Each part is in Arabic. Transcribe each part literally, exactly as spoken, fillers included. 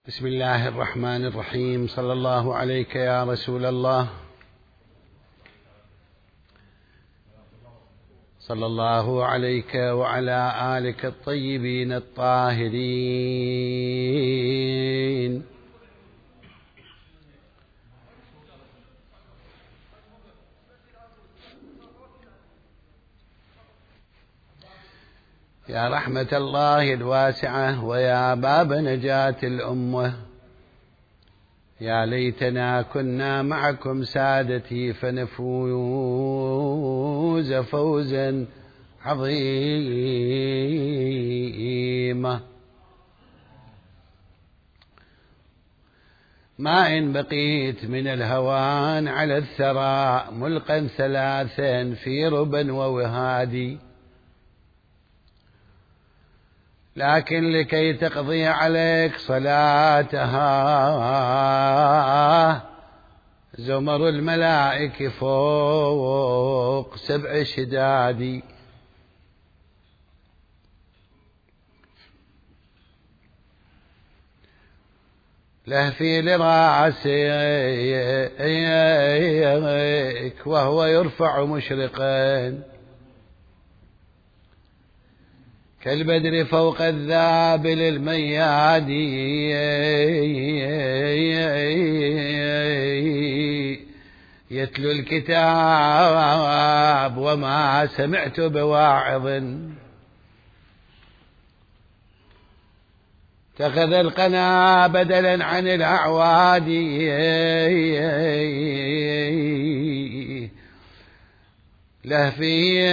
بسم الله الرحمن الرحيم. صلى الله عليك يا رسول الله، صلى الله عليك وعلى آلك الطيبين الطاهرين. يا رحمة الله الواسعة ويا باب نجاة الأمة، يا ليتنا كنا معكم سادتي فنفوز فوزا عظيما. ما إن بقيت من الهوان على الثرى ملقا ثلاثا في ربا ووهادي، لكن لكي تقضي عليك صلاتها زمر الملائكة فوق سبع شداد. لهفي لراسك وهو يرفع مشرقا كالبدر فوق الذابل المياد، يتلو الكتاب وما سمعت بواعظ، اتخذ القنا بدلا عن الأعواد، لهفي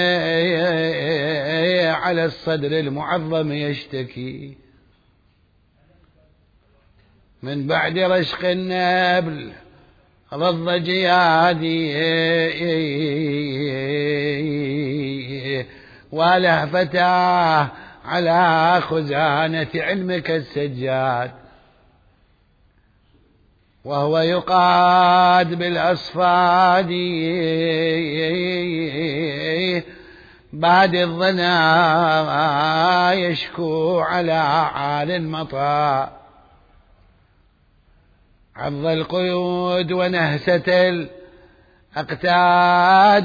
على الصدر المعظم يشتكي من بعد رشق النبل ضد جيادي، ولهفتاه على خزانة علمك السجاد، وهو يقاد بالأصفاد بعد الظنا يشكو على عال المطى، عض القيود ونهسة الأقتاد،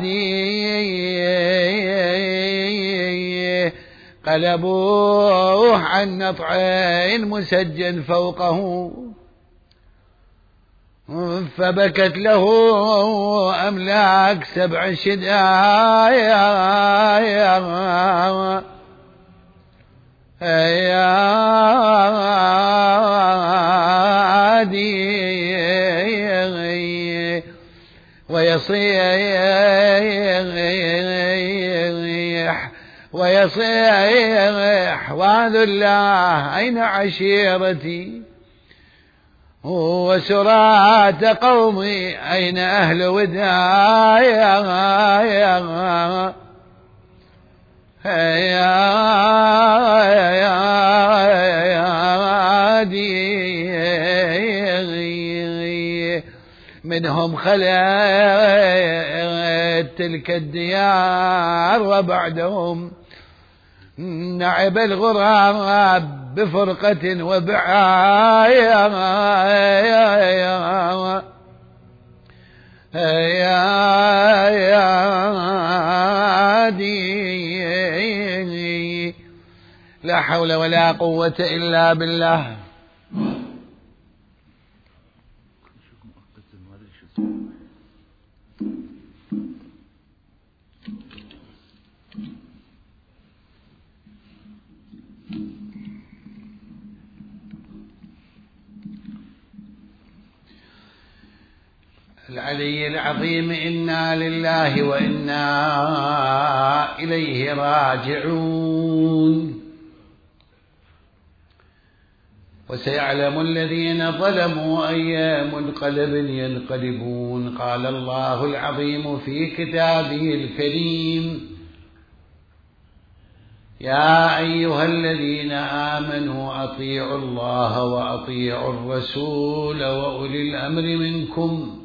قلبوه عن نطع مسجن فوقه، فبكت له أملاك سبع شدايا، ويصيح ويصيح وذو الله أين عشيرتي، وسراة قومي أين أهل ودايا، منهم خلت تلك الديار وبعدهم نعب الغراب بفرقة وبعايا، لا حول ولا قوة إلا بالله. العلي العظيم، إنا لله وإنا إليه راجعون. وسيعلم الذين ظلموا أي منقلب ينقلبون. قال الله العظيم في كتابه الكريم: يا أيها الذين آمنوا أطيعوا الله وأطيعوا الرسول وأولي الأمر منكم.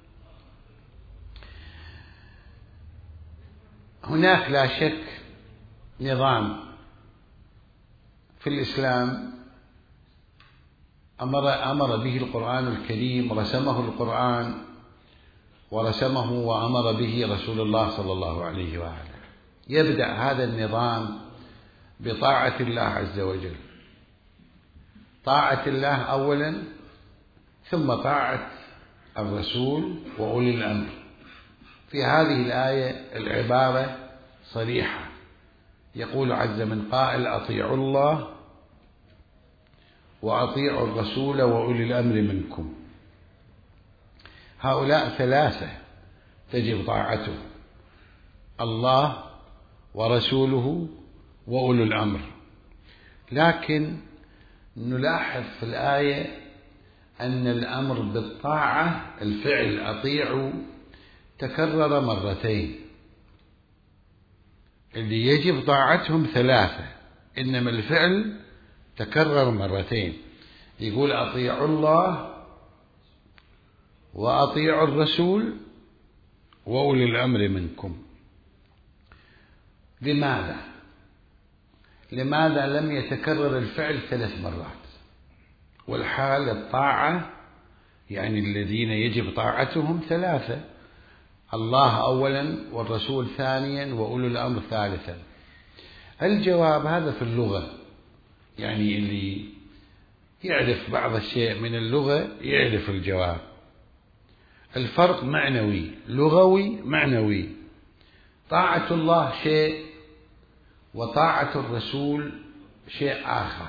هناك لا شك نظام في الإسلام أمر, أمر به القرآن الكريم، رسمه القرآن ورسمه وأمر به رسول الله صلى الله عليه وآله. يبدأ هذا النظام بطاعة الله عز وجل، طاعة الله أولا، ثم طاعة الرسول وأولي الأمر. في هذه الآية العبارة صريحة، يقول عز من قائل: أطيعوا الله وأطيعوا الرسول وأولي الأمر منكم. هؤلاء ثلاثة تجب طاعته: الله ورسوله وأولو الأمر. لكن نلاحظ في الآية أن الأمر بالطاعة، الفعل أطيعوا، تكرر مرتين. اللي يجب طاعتهم ثلاثة، إنما الفعل تكرر مرتين. يقول: أطيعوا الله وأطيعوا الرسول وأولي الأمر منكم. لماذا؟ لماذا لم يتكرر الفعل ثلاث مرات؟ والحال الطاعة يعني الذين يجب طاعتهم ثلاثة: الله أولا، والرسول ثانيا، وأولو الأمر ثالثا. الجواب هذا في اللغة، يعني اللي يعرف بعض الشيء من اللغة يعرف الجواب. الفرق معنوي، لغوي معنوي. طاعة الله شيء وطاعة الرسول شيء آخر.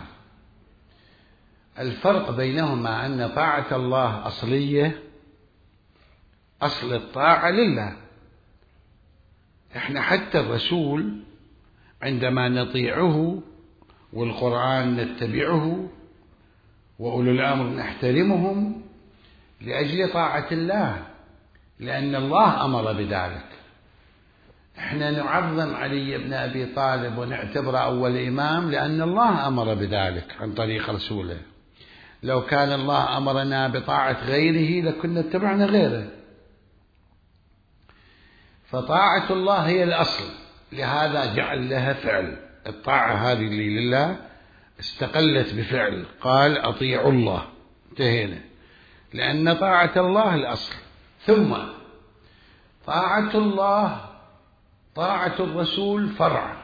الفرق بينهما أن طاعة الله أصلية، أصل الطاعة لله. إحنا حتى الرسول عندما نطيعه والقرآن نتبعه وأولو الأمر نحترمهم لأجل طاعة الله، لأن الله أمر بذلك. إحنا نعظم علي بن أبي طالب ونعتبره أول إمام لأن الله أمر بذلك عن طريق رسوله. لو كان الله أمرنا بطاعة غيره لكنا اتبعنا غيره. فطاعة الله هي الأصل، لهذا جعل لها فعل. الطاعة هذه اللي لله استقلت بفعل، قال: أطيعوا الله، انتهينا، لأن طاعة الله الأصل. ثم طاعة الله، طاعة الرسول فرع.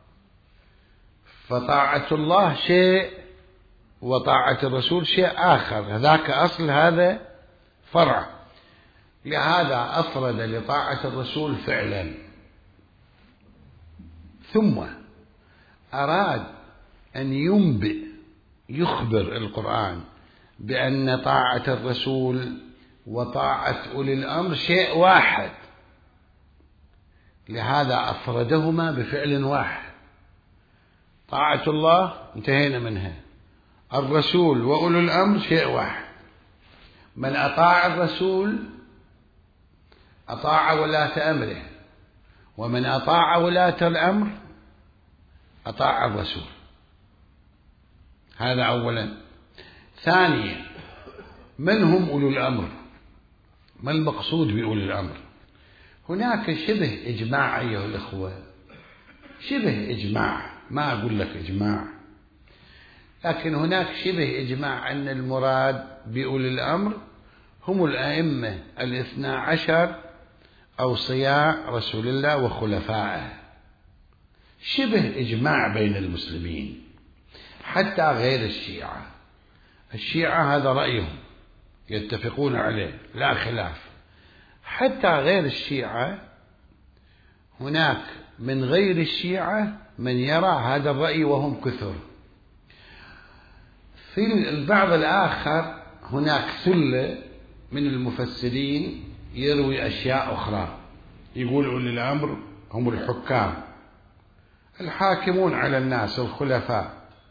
فطاعة الله شيء وطاعة الرسول شيء آخر، هذاك أصل، هذا فرع. لهذا أفرد لطاعة الرسول فعلا، ثم أراد أن ينبئ، يخبر القرآن بأن طاعة الرسول وطاعة أولي الأمر شيء واحد، لهذا أفردهما بفعل واحد. طاعة الله انتهينا منها، الرسول وأولو الأمر شيء واحد. من أطاع الرسول أطاع ولاة أمره، ومن أطاع ولاة الأمر أطاع الرسول. هذا أولا. ثانيا: من هم أولو الأمر؟ ما المقصود بأولو الأمر؟ هناك شبه إجماع أيها الأخوة، شبه إجماع، ما أقول لك إجماع، لكن هناك شبه إجماع أن المراد بأولي الأمر هم الأئمة الاثنى عشر أوصياء رسول الله وخلفائه. شبه إجماع بين المسلمين، حتى غير الشيعة. الشيعة هذا رأيهم يتفقون عليه لا خلاف. حتى غير الشيعة هناك من غير الشيعة من يرى هذا الرأي وهم كثر. في البعض الآخر هناك ثلة من المفسرين يروي أشياء أخرى، يقول أولي الأمر هم الحكام الحاكمون على الناس الخلفاء،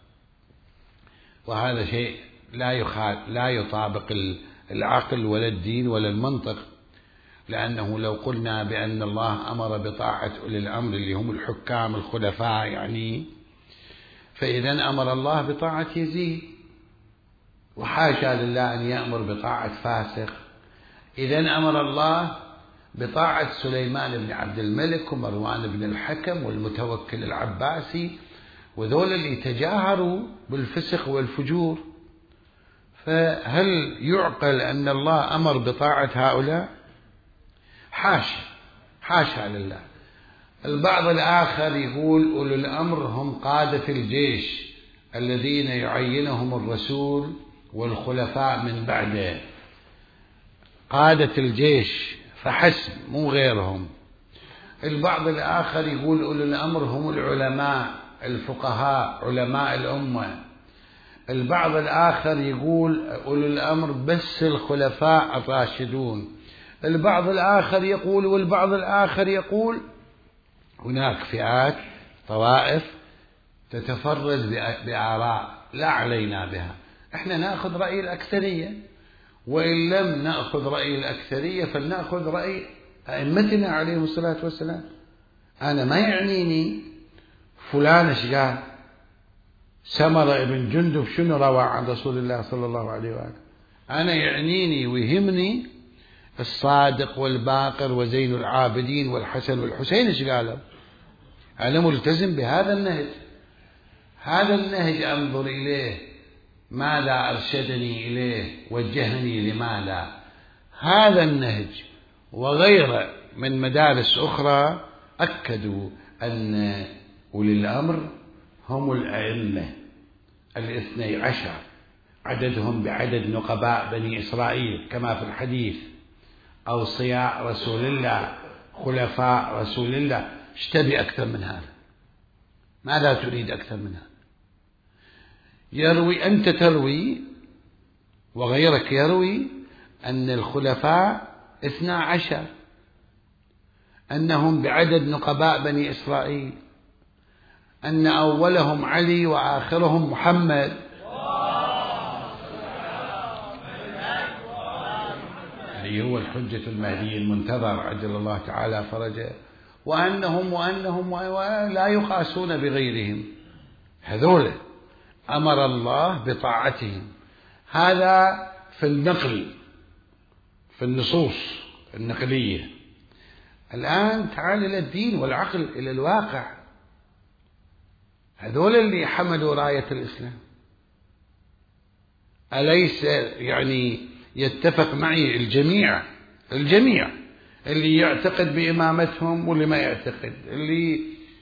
وهذا شيء لا يخال لا يطابق العقل ولا الدين ولا المنطق. لأنه لو قلنا بأن الله أمر بطاعة أولي الأمر اللي هم الحكام الخلفاء يعني، فإذا أمر الله بطاعة يزيد، وحاشا لله أن يأمر بطاعة فاسق. إذا أمر الله بطاعة سليمان بن عبد الملك ومروان بن الحكم والمتوكل العباسي، وذول اللي تجاهروا بالفسق والفجور. فهل يعقل أن الله أمر بطاعة هؤلاء؟ حاشا حاشا لله. البعض الآخر يقول أولو الأمر هم قادة الجيش الذين يعينهم الرسول والخلفاء من بعده، قادة الجيش فحسب مو غيرهم. البعض الآخر يقول أولو الأمر هم العلماء الفقهاء علماء الأمة. البعض الآخر يقول أولو الأمر بس الخلفاء الراشدون. البعض الآخر يقول والبعض الآخر يقول. هناك فئات طوائف تتفرد بآراء لا علينا بها، احنا نأخذ رأي الأكثرية، وإن لم نأخذ رأي الأكثرية فلنأخذ رأي أئمتنا عليهم الصلاة والسلام. أنا ما يعنيني فلان ايش قال، سمرة ابن جندب شنو روى عن رسول الله صلى الله عليه وآله. أنا يعنيني ويهمني الصادق والباقر وزين العابدين والحسن والحسين ايش قالوا. أنا ملتزم بهذا النهج، هذا النهج أنظر إليه ماذا أرشدني إليه وجهني لماذا. هذا النهج وغيره من مدارس أخرى أكدوا أن أولي الأمر هم الأئمة الاثني عشر، عددهم بعدد نقباء بني إسرائيل كما في الحديث، أوصياء رسول الله، خلفاء رسول الله. ايش تبي أكثر من هذا؟ ماذا تريد أكثر من هذا؟ يروي أنت تروي وغيرك يروي أن الخلفاء اثنا عشر، أنهم بعدد نقباء بني إسرائيل، أن أولهم علي وآخرهم محمد. علي هو الحجة المهدي المنتظر عجل الله تعالى فرجه، وأنهم وأنهم ولا يقاسون بغيرهم. هذول أمر الله بطاعتهم. هذا في النقل في النصوص النقلية. الآن تعال إلى الدين والعقل إلى الواقع. هذول اللي حملوا راية الإسلام، أليس يعني يتفق معي الجميع الجميع اللي يعتقد بإمامتهم واللي ما يعتقد، اللي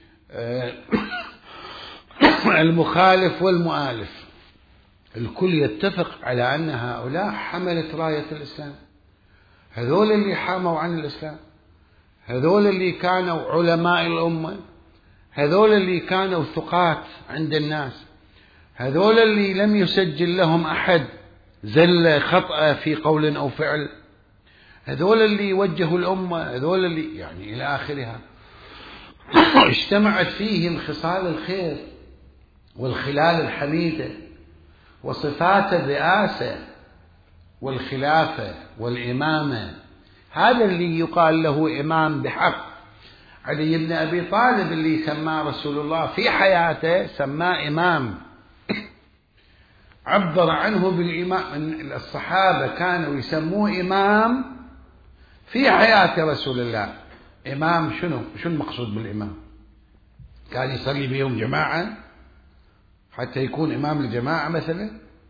المخالف والمؤالف، الكل يتفق على أن هؤلاء حملت راية الإسلام. هذول اللي حاموا عن الإسلام، هذول اللي كانوا علماء الأمة، هذول اللي كانوا ثقات عند الناس، هذول اللي لم يسجل لهم أحد زل خطأ في قول أو فعل، هذول اللي وجهوا الأمة، هذول اللي يعني إلى آخرها. اجتمعت فيهم خصال الخير والخلال الحميدة وصفات الرئاسة والخلافة والإمامة. هذا اللي يقال له إمام بحق. علي بن أبي طالب اللي سماه رسول الله في حياته سماه إمام، عبر عنه بالإمام. الصحابة كانوا يسموه إمام في حياة رسول الله. إمام شنو؟ شو المقصود بالإمام؟ كان يصلي بيهم جماعة حتى يكون إمام الجماعة مثلا؟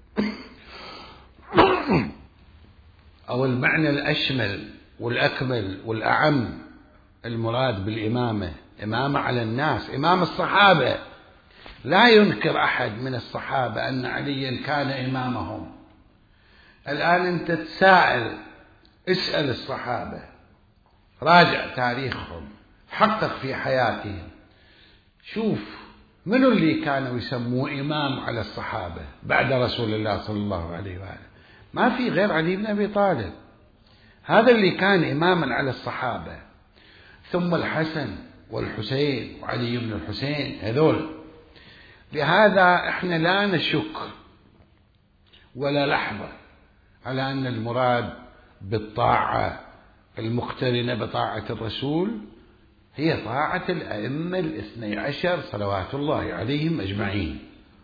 أو المعنى الأشمل والأكمل والأعم المراد بالإمامة إمامة على الناس، إمام الصحابة. لا ينكر أحد من الصحابة أن عليا كان إمامهم. الآن أنت تسائل، اسأل الصحابة، راجع تاريخهم، حقق في حياتهم، شوف منو اللي كانوا يسموه إمام على الصحابة بعد رسول الله صلى الله عليه وآله. ما في غير علي بن أبي طالب، هذا اللي كان إماما على الصحابة. ثم الحسن والحسين وعلي بن الحسين، هذول. لهذا احنا لا نشك ولا لحظة على أن المراد بالطاعة المقترنة بطاعة الرسول هي طاعة الأئمة الاثني عشر صلوات الله عليهم أجمعين.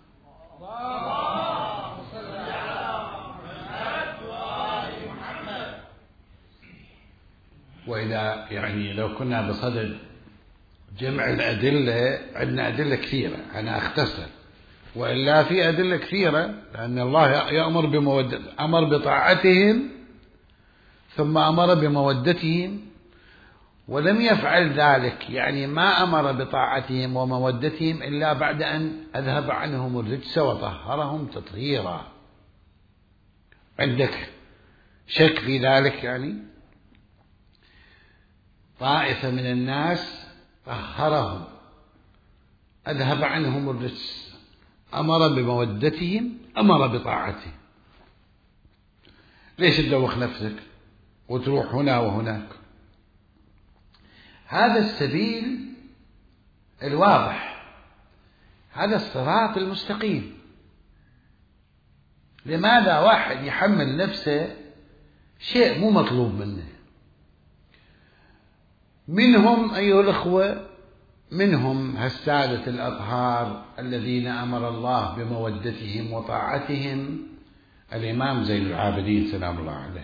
وإذا يعني لو كنا بصدد جمع الأدلة، عندنا أدلة كثيرة، أنا أختصر وإلا في أدلة كثيرة، لأن الله يأمر بمودة، أمر بطاعتهم ثم أمر بمودتهم، ولم يفعل ذلك، يعني ما أمر بطاعتهم ومودتهم إلا بعد أن أذهب عنهم الرجس وطهرهم تطهيرا. عندك شك في ذلك؟ يعني طائفة من الناس طهرهم، أذهب عنهم الرجس، أمر بمودتهم، أمر بطاعتهم. ليش تدوخ نفسك وتروح هنا وهناك؟ هذا السبيل الواضح، هذا الصراط المستقيم. لماذا واحد يحمل نفسه شيء مو مطلوب منه؟ منهم أيها الأخوة، منهم هالسادة الأطهار الذين أمر الله بمودتهم وطاعتهم، الإمام زين العابدين سلام الله عليه.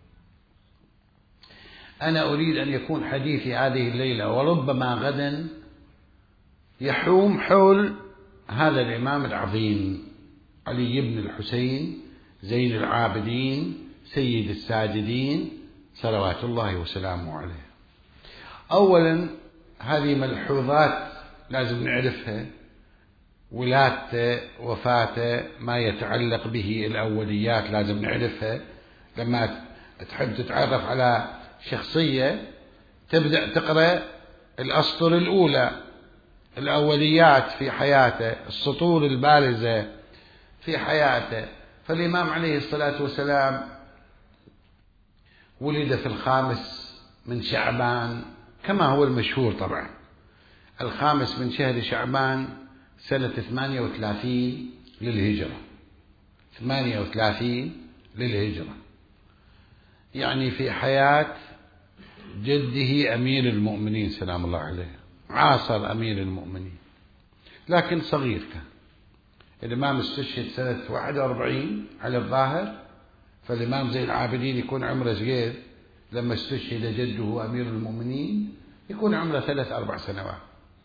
أنا أريد أن يكون حديثي هذه الليلة وربما غدا يحوم حول هذا الإمام العظيم علي بن الحسين زين العابدين سيد الساجدين صلوات الله وسلامه عليه. أولا هذه ملحوظات لازم نعرفها: ولادته، وفاته، ما يتعلق به، الأوليات لازم نعرفها. لما تحب تتعرف على شخصية تبدأ تقرأ الأسطر الأولى، الأوليات في حياته، السطور البارزة في حياته. فالإمام عليه الصلاة والسلام ولد في الخامس من شعبان كما هو المشهور طبعا، الخامس من شهر شعبان سنة ثمانية وثلاثين للهجرة، ثمانية وثلاثين للهجرة، يعني في حياة جده أمير المؤمنين سلام الله عليه، عاصر أمير المؤمنين، لكن صغير كان. الإمام استشهد سنة واحد وأربعين على الظاهر، فالإمام زين العابدين يكون عمره صغير لما استشهد جده أمير المؤمنين، يكون عمره ثلاث أربع سنوات.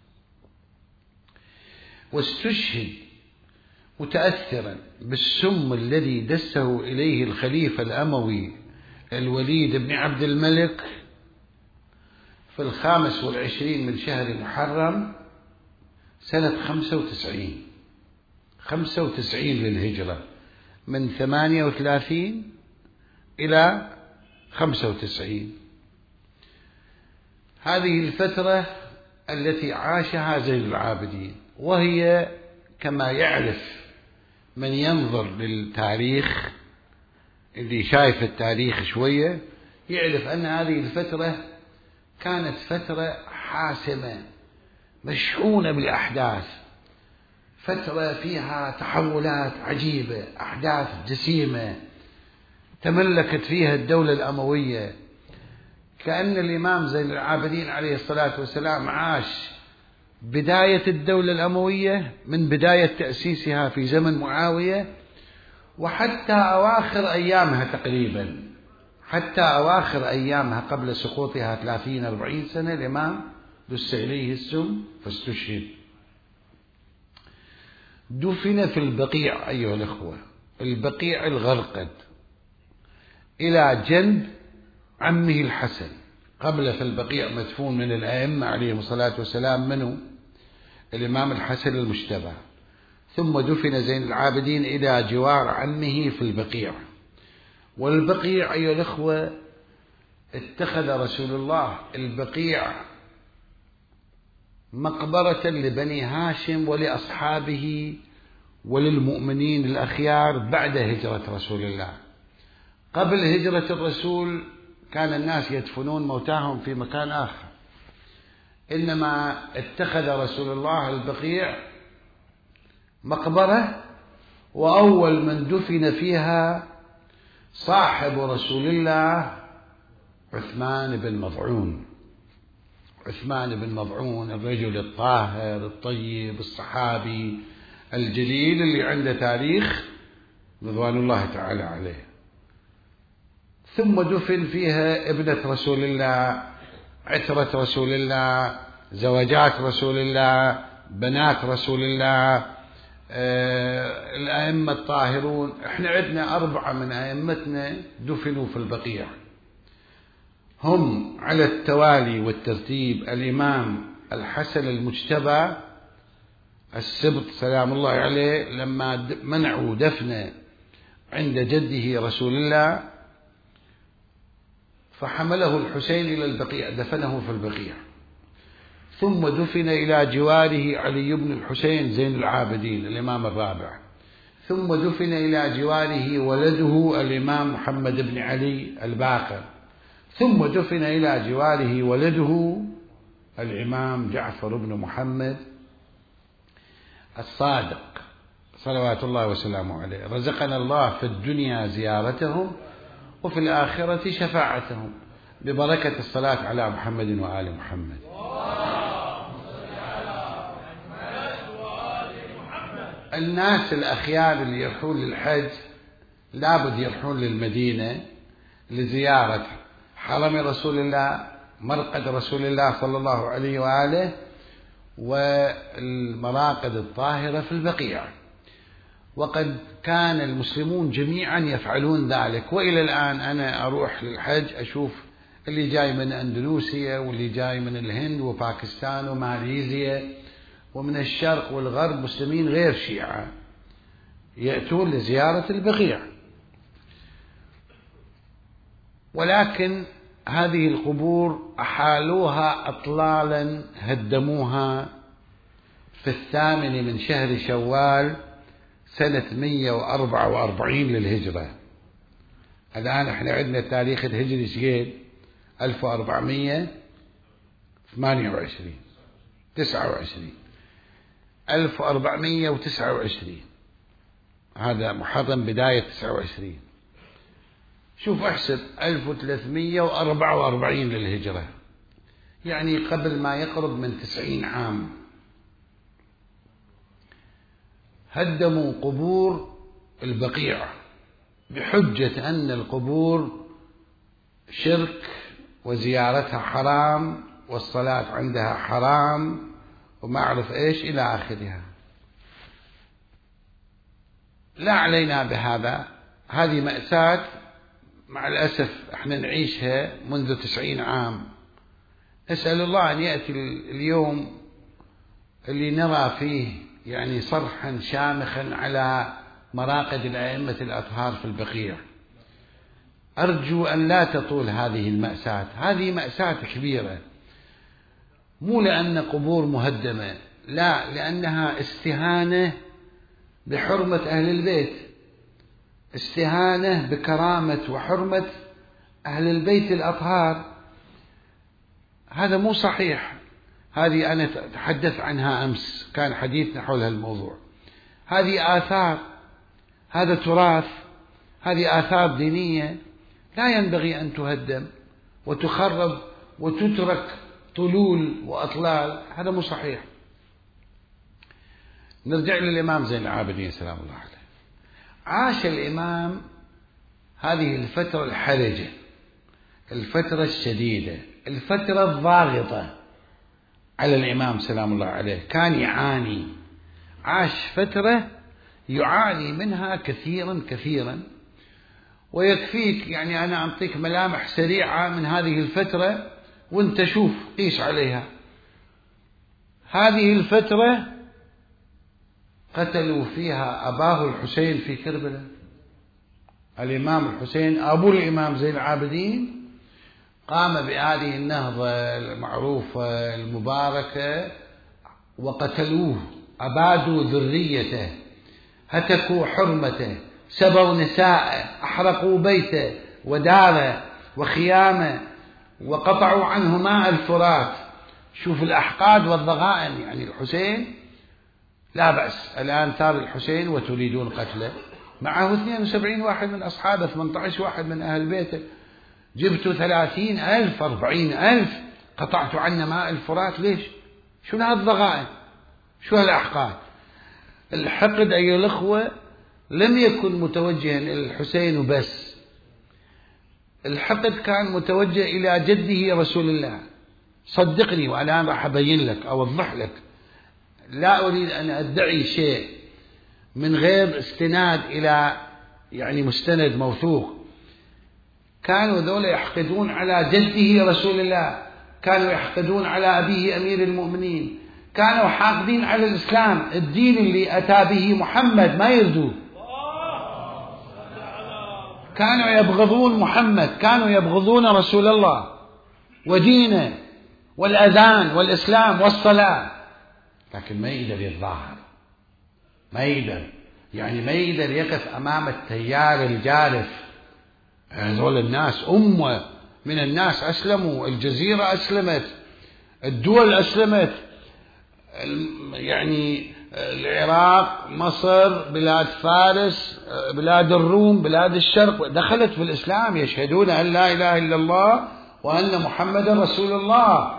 واستشهد متأثرا بالسم الذي دسه إليه الخليفة الأموي الوليد بن عبد الملك في الخامس والعشرين من شهر محرم سنة خمسة وتسعين خمسة وتسعين للهجرة، من ثمانية وثلاثين إلى خمسة وتسعين. هذه الفترة التي عاشها زين العابدين، وهي كما يعرف من ينظر للتاريخ، اللي شايف التاريخ شوية يعرف أن هذه الفترة كانت فترة حاسمة مشحونة بالأحداث، فترة فيها تحولات عجيبة، أحداث جسيمة تملكت فيها الدولة الأموية. كأن الإمام زين العابدين عليه الصلاة والسلام عاش بداية الدولة الأموية من بداية تأسيسها في زمن معاوية وحتى أواخر أيامها تقريبا، حتى أواخر أيامها قبل سقوطها ثلاثين أربعين سنة الإمام دس إليه السم فاستشهد. دفن في البقيع أيها الأخوة، البقيع الغرقد، إلى جنب عمه الحسن. قبل في البقيع مدفون من الأئمة عليهم الصلاة والسلام منه الإمام الحسن المجتبى، ثم دفن زين العابدين إلى جوار عمه في البقيع. والبقيع أيها الأخوة اتخذ رسول الله البقيع مقبرة لبني هاشم ولأصحابه وللمؤمنين الأخيار بعد هجرة رسول الله. قبل هجرة الرسول كان الناس يدفنون موتاهم في مكان آخر، إنما اتخذ رسول الله البقيع مقبرة، وأول من دفن فيها صاحب رسول الله عثمان بن مضعون. عثمان بن مضعون الرجل الطاهر الطيب الصحابي الجليل اللي عنده تاريخ رضوان الله تعالى عليه. ثم دفن فيها ابنة رسول الله، عترة رسول الله، زوجات رسول الله، بنات رسول الله، آه الأئمة الطاهرون. احنا عندنا أربعة من أئمتنا دفنوا في البقيع، هم على التوالي والترتيب: الإمام الحسن المجتبى السبط سلام الله عليه، لما منعوا دفنه عند جده رسول الله فحمله الحسين إلى البقيع، دفنه في البقيع. ثم دفن إلى جواره علي بن الحسين زين العابدين الإمام الرابع. ثم دفن إلى جواره ولده الإمام محمد بن علي الباقر. ثم دفن إلى جواره ولده الإمام جعفر بن محمد الصادق صلوات الله وسلامه عليه. رزقنا الله في الدنيا زيارتهم وفي الآخرة شفاعتهم ببركة الصلاة على محمد وآل محمد. الناس الأخيار اللي يروحون للحج لابد يروحون للمدينة لزيارة حرم رسول الله، مرقد رسول الله صلى الله عليه وآله، والمراقد الطاهرة في البقيع. وقد كان المسلمون جميعا يفعلون ذلك، وإلى الآن أنا أروح للحج أشوف اللي جاي من أندونيسيا واللي جاي من الهند وباكستان وماليزيا ومن الشرق والغرب، مسلمين غير شيعة، يأتون لزيارة البقيع. ولكن هذه القبور أحالوها أطلالا، هدموها في الثامن من شهر شوال سنة مئة وأربعة وأربعين للهجرة. الآن احنا عندنا التاريخ الهجري شقيل ألف وأربعمئة وثمانية وعشرين تسعة وعشرين ألف وأربعمئة وتسعة وعشرين، هذا محرم بداية تسعة وعشرين. شوف احسب ألف وثلاثمئة وأربعة وأربعين للهجرة، يعني قبل ما يقرب من تسعين عام. هدموا قبور البقيع بحجة أن القبور شرك وزيارتها حرام والصلاة عندها حرام وما أعرف إيش إلى آخرها. لا علينا بهذا، هذه مأساة مع الأسف احنا نعيشها منذ تسعين عام. نسأل الله أن يأتي اليوم اللي نرى فيه يعني صرحا شامخا على مراقد الأئمة الأطهار في البقيع. أرجو أن لا تطول هذه المأساة، هذه مأساة كبيرة، مو لأن قبور مهدمة، لا، لأنها استهانة بحرمة أهل البيت، استهانة بكرامة وحرمة أهل البيت الأطهار. هذا مو صحيح. هذه أنا أتحدث عنها أمس، كان حديثنا حول هالموضوع. هذه آثار، هذا تراث، هذه آثار دينية لا ينبغي أن تهدم وتخرب وتترك طلول وأطلال، هذا مو صحيح. نرجع للإمام زين العابدين سلام الله عليه. عاش الإمام هذه الفترة الحرجة، الفترة الشديدة، الفترة الضاغطة على الإمام سلام الله عليه، كان يعاني، عاش فترة يعاني منها كثيرا كثيرا. ويكفيك يعني أنا أعطيك ملامح سريعة من هذه الفترة وانت شوف قيس عليها. هذه الفترة قتلوا فيها أباه الحسين في كربلاء، الإمام الحسين أبو الإمام زين العابدين قام بهذه النهضة المعروفة المباركة وقتلوه، أبادوا ذريته، هتكوا حرمته، سبوا نساءه، أحرقوا بيته وداره وخيامه، وقطعوا عنه ماء الفرات. شوف الأحقاد والضغائن. يعني الحسين لا بأس، الآن ثار الحسين وتريدون قتله، معه اثنين وسبعين واحد من أصحابه، ثمانية عشر واحد من أهل بيته، جبتوا ثلاثين ألف أربعين ألف، قطعتوا عنا ماء الفرات. ليش؟ شو هالضغائن؟ شو هالأحقاد؟ الحقد أيها الأخوة لم يكن متوجها إلى الحسين وبس، الحقد كان متوجه إلى جده رسول الله. صدقني وأنا راح أبين لك أوضح لك، لا أريد أن أدعي شيء، من غير استناد إلى يعني مستند موثوق. كانوا ذولا يحقدون على جده رسول الله، كانوا يحقدون على أبيه أمير المؤمنين، كانوا حاقدين على الإسلام، الدين اللي أتى به محمد ما يرضوه، كانوا يبغضون محمد، كانوا يبغضون رسول الله ودينه والأذان والإسلام والصلاة، لكن ما يقدر يتظاهر، ما يقدر يعني ما يقدر يقف أمام التيار الجارف. هذول الناس أمة من الناس أسلموا، الجزيرة أسلمت، الدول أسلمت، يعني العراق، مصر، بلاد فارس، بلاد الروم، بلاد الشرق دخلت في الإسلام، يشهدون أن لا إله إلا الله وأن محمد رسول الله.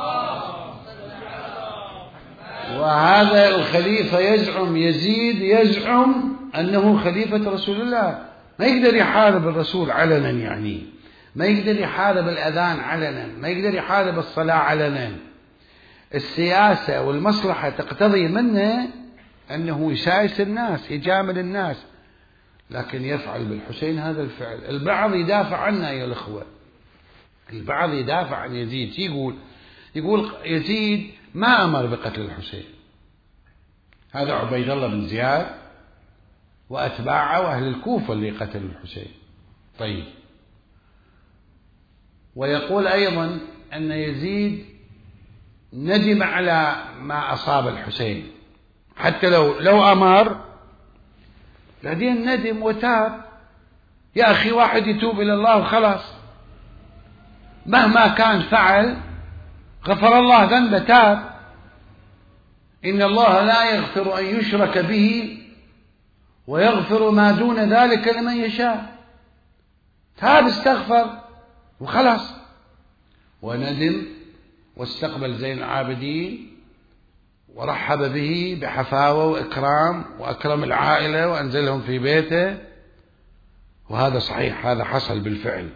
وهذا الخليفة يزعم، يزيد يزعم أنه خليفة رسول الله، ما يقدر يحارب الرسول علنا، يعني ما يقدر يحارب الأذان علنا، ما يقدر يحارب الصلاة علنا. السياسة والمصلحة تقتضي منه أنه يسايس الناس، يجامل الناس، لكن يفعل بالحسين هذا الفعل. البعض يدافع عنه يا الأخوة، البعض يدافع عن يزيد، يقول يقول يزيد ما أمر بقتل الحسين، هذا عبيد الله بن زياد وأتباعه وأهل الكوفة اللي قتلوا الحسين. طيب، ويقول أيضا أن يزيد ندم على ما أصاب الحسين، حتى لو لو أمر بعدين ندم وتاب. يا أخي واحد يتوب إلى الله وخلاص، مهما كان فعل غفر الله ذنبه، تاب. إن الله لا يغفر أن يشرك به ويغفر ما دون ذلك لمن يشاء. تاب، استغفر وخلاص، وندم واستقبل زين العابدين ورحب به بحفاوة وإكرام، وأكرم العائلة وأنزلهم في بيته، وهذا صحيح، هذا حصل بالفعل.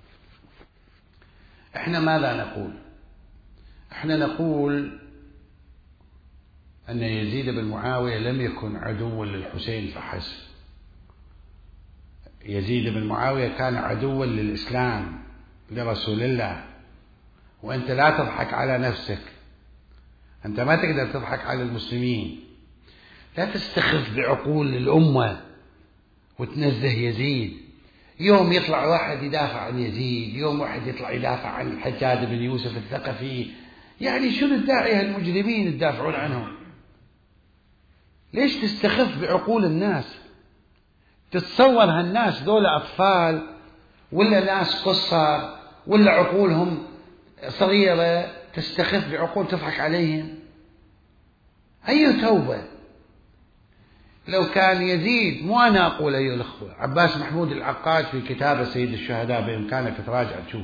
احنا ماذا نقول؟ احنا نقول أن يزيد بن معاوية لم يكن عدوا للحسين فحسب، يزيد بن معاوية كان عدوا للإسلام لرسول الله. وأنت لا تضحك على نفسك، أنت ما تقدر تضحك على المسلمين، لا تستخف بعقول الأمة وتنزه يزيد. يوم يطلع واحد يدافع عن يزيد، يوم واحد يطلع يدافع عن الحجاج بن يوسف الثقفي، يعني شنو الداعي هالمجرمين تدافعون عنهم؟ ليش تستخف بعقول الناس؟ تتصور هالناس دول أطفال ولا ناس قصر ولا عقولهم صغيرة، تستخف بعقول تضحك عليهم؟ أي توبة! لو كان يزيد، مو أنا أقول أيها الأخوة، عباس محمود العقاد في كتابه سيد الشهداء بإمكانك تراجع تشوف،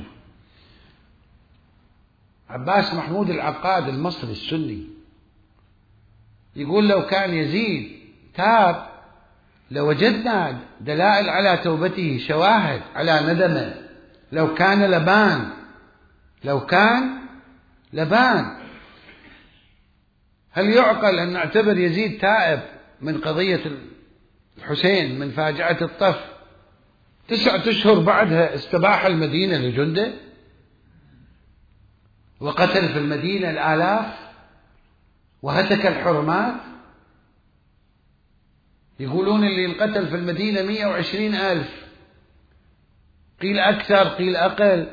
عباس محمود العقاد المصري السني يقول لو كان يزيد تاب لوجدنا دلائل على توبته، شواهد على ندمه، لو كان لبان، لو كان لبان. هل يعقل أن نعتبر يزيد تائب من قضية الحسين، من فاجعة الطف، تسعة أشهر بعدها استباح المدينة لجنده وقتل في المدينة الآلاف وهتك الحرمات؟ يقولون اللي انقتل في المدينة مئة وعشرين ألف، قيل أكثر قيل أقل.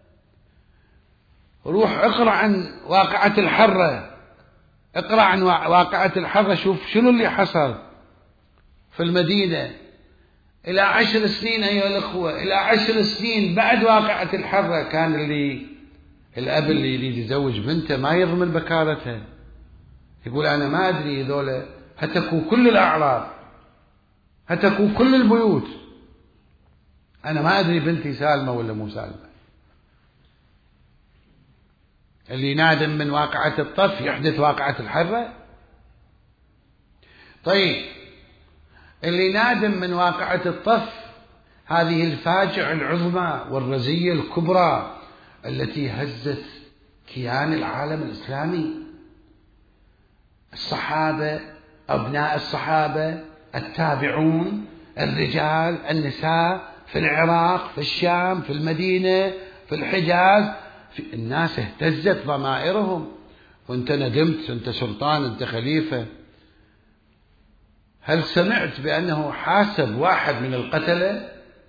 روح اقرأ عن واقعة الحرة، اقرأ عن واقعة الحرة، شوف شنو اللي حصل في المدينة. إلى عشر سنين أيها الأخوة، إلى عشر سنين بعد واقعة الحرة كان اللي الأب اللي يريد يزوج بنته ما يضمن بكارتها، يقول أنا ما أدري ذولا هتكوا كل الأعراض، هتكوا كل البيوت، أنا ما أدري بنتي سالمة ولا مو سالمة. اللي نادم من واقعة الطف يحدث واقعة الحرة؟ طيب، اللي نادم من واقعة الطف، هذه الفاجعة العظمى والرزية الكبرى التي هزت كيان العالم الإسلامي، الصحابة، أبناء الصحابة، التابعون، الرجال، النساء، في العراق، في الشام، في المدينة، في الحجاز، في الناس اهتزت ضمائرهم، وانت ندمت، انت سلطان، انت خليفة. هل سمعت بأنه حاسب واحد من القتلة؟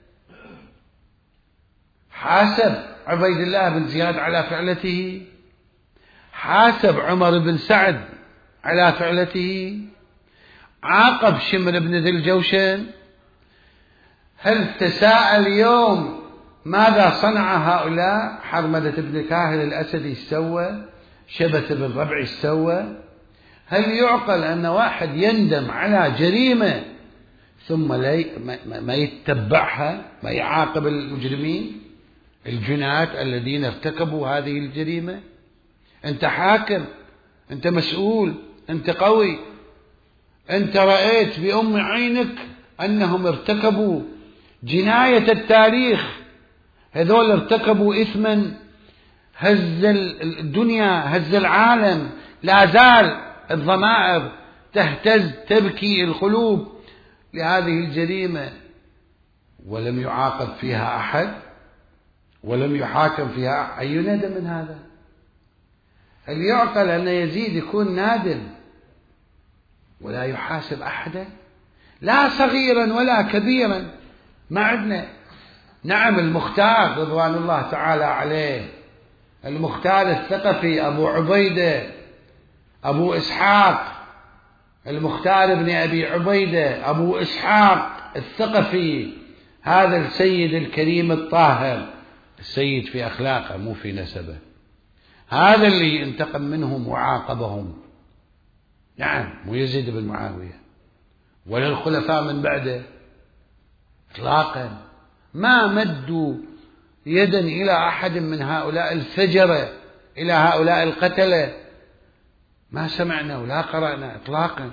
حاسب عبيد الله بن زياد على فعلته؟ حاسب عمر بن سعد على فعلته؟ عاقب شمر بن ذي الجوشن؟ هل تساءل اليوم ماذا صنع هؤلاء؟ حرملة بن كاهل الأسدي ايش سوى؟ شبث بن ربع ايش سوى؟ هل يعقل أن واحد يندم على جريمة ثم ما يتبعها، ما يعاقب المجرمين الجنات الذين ارتكبوا هذه الجريمة؟ أنت حاكم، أنت مسؤول، أنت قوي، أنت رأيت بأم عينك أنهم ارتكبوا جناية التاريخ، هذول ارتكبوا إثما هز الدنيا، هز العالم، لا زال الضمائر تهتز، تبكي القلوب لهذه الجريمة، ولم يعاقب فيها أحد، ولم يحاكم فيها أحد. أي ندم من هذا؟ هل يعقل أن يزيد يكون نادم ولا يحاسب أحدا، لا صغيرا ولا كبيرا؟ ما عندنا. نعم المختار رضوان الله تعالى عليه، المختار الثقفي أبو عبيدة أبو إسحاق، المختار بن أبي عبيدة أبو إسحاق الثقفي، هذا السيد الكريم الطاهر، السيد في أخلاقه مو في نسبه، هذا اللي انتقم منهم وعاقبهم. نعم مو يزيد بن معاوية ولا الخلفاء من بعده إطلاقا، ما مدوا يدا إلى أحد من هؤلاء الفجرة، إلى هؤلاء القتلة، ما سمعنا ولا قرأنا إطلاقا.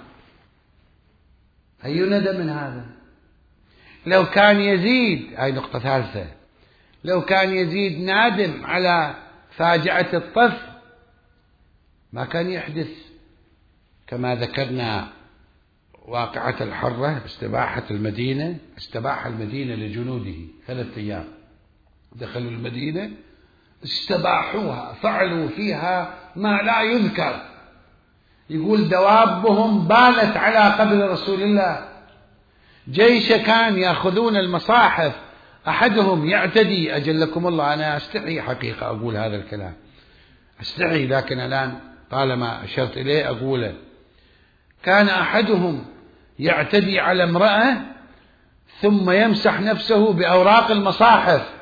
أي ندى من هذا؟ لو كان يزيد، هاي نقطة ثالثة، لو كان يزيد نادم على فاجعة الطف ما كان يحدث كما ذكرنا واقعة الحرة، استباحة المدينة، استباح المدينة لجنوده ثلاثة أيام، دخلوا المدينة استباحوها، فعلوا فيها ما لا يذكر، يقول دوابهم بالت على قبر رسول الله، جيش كان يأخذون المصاحف، أحدهم يعتدي، أجلكم الله أنا أستحي حقيقة أقول هذا الكلام، أستحي، لكن الآن طالما أشرت إليه أقوله. كان أحدهم يعتدي على امرأة ثم يمسح نفسه بأوراق المصاحف،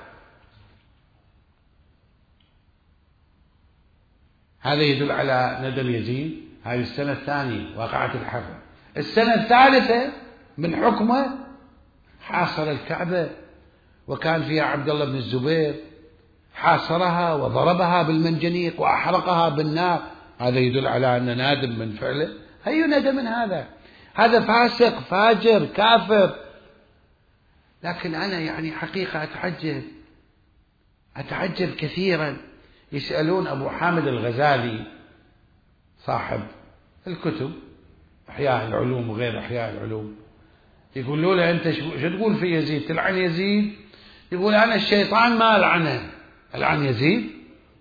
هذا يدل على ندم يزيد. هذه السنة الثانية واقعة الحرة. السنة الثالثة من حكمه حاصر الكعبة، وكان فيها عبد الله بن الزبير، حاصرها وضربها بالمنجنيق وأحرقها بالنار، هذا يدل على أن نادم من فعله. أي ندم من هذا؟ هذا فاسق فاجر كافر. لكن أنا يعني حقيقة أتعجب أتعجب كثيرا. يسألون أبو حامد الغزالي صاحب الكتب إحياء العلوم وغير إحياء العلوم، يقولوا له أنت شو تقول في يزيد؟ تلعن يزيد؟ يقول أنا الشيطان ما ألعنه. ألعن يزيد؟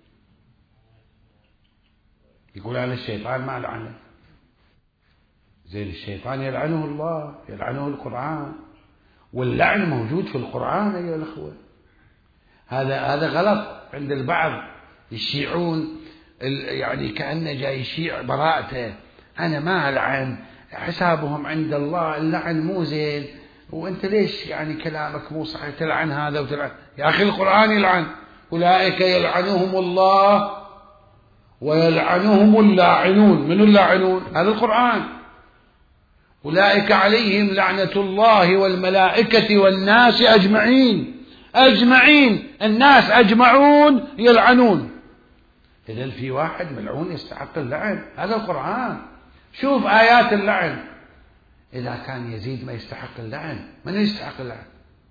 يقول أنا الشيطان ما ألعنه. زين الشيطان يلعنه الله، يلعنه القرآن، واللعن موجود في القرآن أيها الأخوة. هذا هذا غلط عند البعض، يشيعون يعني كأنه جاي يشيع براءته، أنا ما ألعن، حسابهم عند الله، اللعن مو زين، وأنت ليش يعني كلامك مو صحيح تلعن هذا وتلعن؟ يا أخي القرآن يلعن، أولئك يلعنهم الله ويلعنهم اللاعنون. من اللاعنون؟ هذا القرآن. أولئك عليهم لعنة الله والملائكة والناس أجمعين، أجمعين، الناس أجمعون يلعنون. إذن في واحد ملعون يستحق اللعن، هذا القرآن. شوف آيات اللعن. إذا كان يزيد ما يستحق اللعن، من يستحق اللعن؟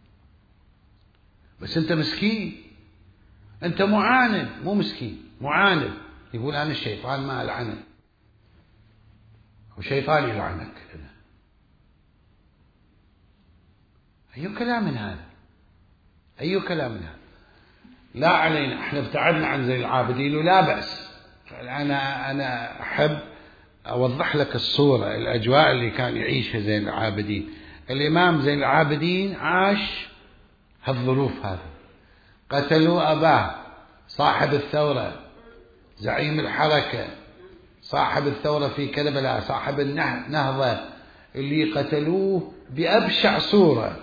بس أنت مسكين، أنت معاند، مو مسكين، معاند. يقول أنا الشيطان ما ألعنه، وشيطان يلعنك. أي كلام هذا؟ أي كلام هذا؟ لا علينا، احنا ابتعدنا عن زين العابدين ولا بأس. أنا أنا أحب أوضح لك الصورة، الأجواء اللي كان يعيشها زين العابدين. الإمام زين العابدين عاش هالظروف هذه. قتلوا أباه صاحب الثورة، زعيم الحركة، صاحب الثورة في كربلاء، صاحب النهضة، اللي قتلوه بأبشع صورة.